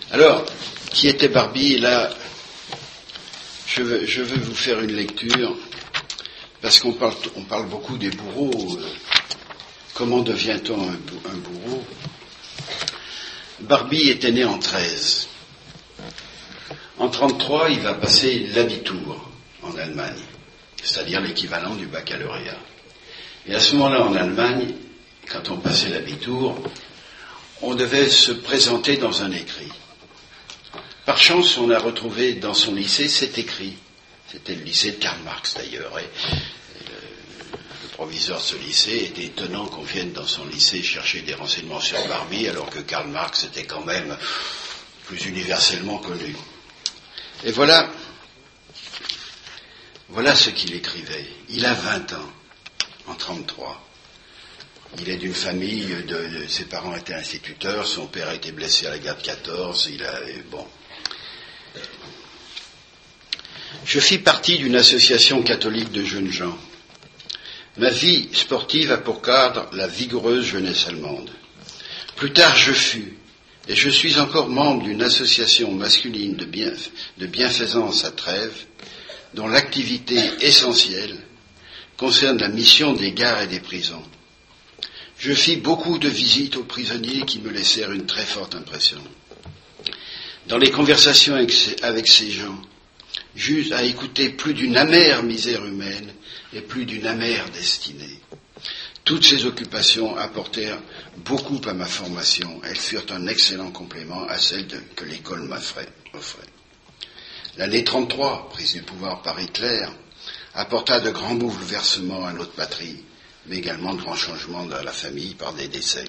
Alors, qui était Barbie? Et là, je veux vous faire une lecture, parce qu'on parle beaucoup des bourreaux. Comment devient-on un bourreau? Barbie était né en 13. En 33, il va passer l'abitur en Allemagne, c'est-à-dire l'équivalent du baccalauréat. Et à ce moment-là, en Allemagne, quand on passait l'abitur, on devait se présenter dans un écrit. Par chance, on a retrouvé dans son lycée cet écrit. C'était le lycée de Karl Marx d'ailleurs. Et le proviseur de ce lycée était étonnant qu'on vienne dans son lycée chercher des renseignements sur Barbie, alors que Karl Marx était quand même plus universellement connu. Et voilà ce qu'il écrivait. Il a 20 ans, en 33. Il est d'une famille, ses parents étaient instituteurs, son père a été blessé à la guerre de 14, Je fis partie d'une association catholique de jeunes gens. Ma vie sportive a pour cadre la vigoureuse jeunesse allemande. Plus tard, je fus, et je suis encore membre d'une association masculine de bienfaisance à Trèves, dont l'activité essentielle concerne la mission des gares et des prisons. Je fis beaucoup de visites aux prisonniers qui me laissèrent une très forte impression. Dans les conversations avec ces gens, j'eus à écouter plus d'une amère misère humaine et plus d'une amère destinée. Toutes ces occupations apportèrent beaucoup à ma formation. Elles furent un excellent complément à celles que l'école m'offrait. L'année 33, prise du pouvoir par Hitler, apporta de grands bouleversements à notre patrie, mais également de grands changements dans la famille par des décès.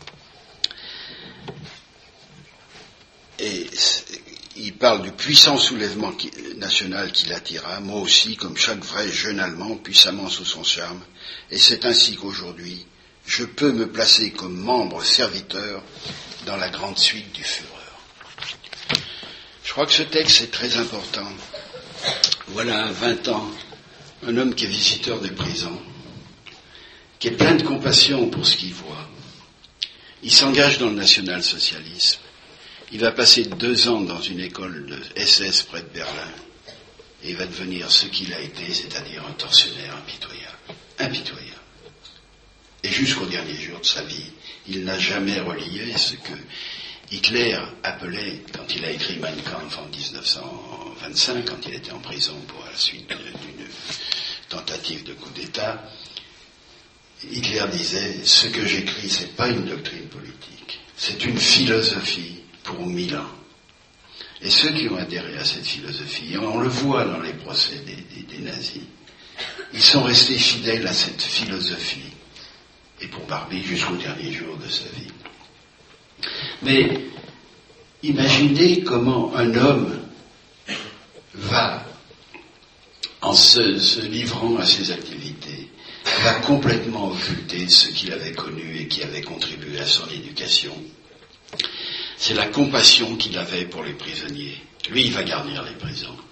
Et il parle du puissant soulèvement national qui l'attira, moi aussi, comme chaque vrai jeune Allemand, puissamment sous son charme, et c'est ainsi qu'aujourd'hui, je peux me placer comme membre serviteur dans la grande suite du Führer. Je crois que ce texte est très important. Voilà, à 20 ans, un homme qui est visiteur des prisons, qui est plein de compassion pour ce qu'il voit. Il s'engage dans le national-socialisme. Il va passer 2 ans dans une école de SS près de Berlin. Et il va devenir ce qu'il a été, c'est-à-dire un tortionnaire impitoyable. Et jusqu'au dernier jour de sa vie, il n'a jamais relié ce que Hitler appelait, quand il a écrit Mein Kampf en 1925, quand il était en prison pour la suite d'une tentative de coup d'État, Hitler disait, ce que j'écris, c'est pas une doctrine politique, c'est une philosophie pour 1000 ans. Et ceux qui ont adhéré à cette philosophie, et on le voit dans les procès des nazis, ils sont restés fidèles à cette philosophie, et pour Barbie jusqu'au dernier jour de sa vie. Mais imaginez comment un homme va, en se livrant à ses activités, va complètement occulter ce qu'il avait connu et qui avait contribué à son éducation. C'est la compassion qu'il avait pour les prisonniers. Lui, il va garnir les prisons.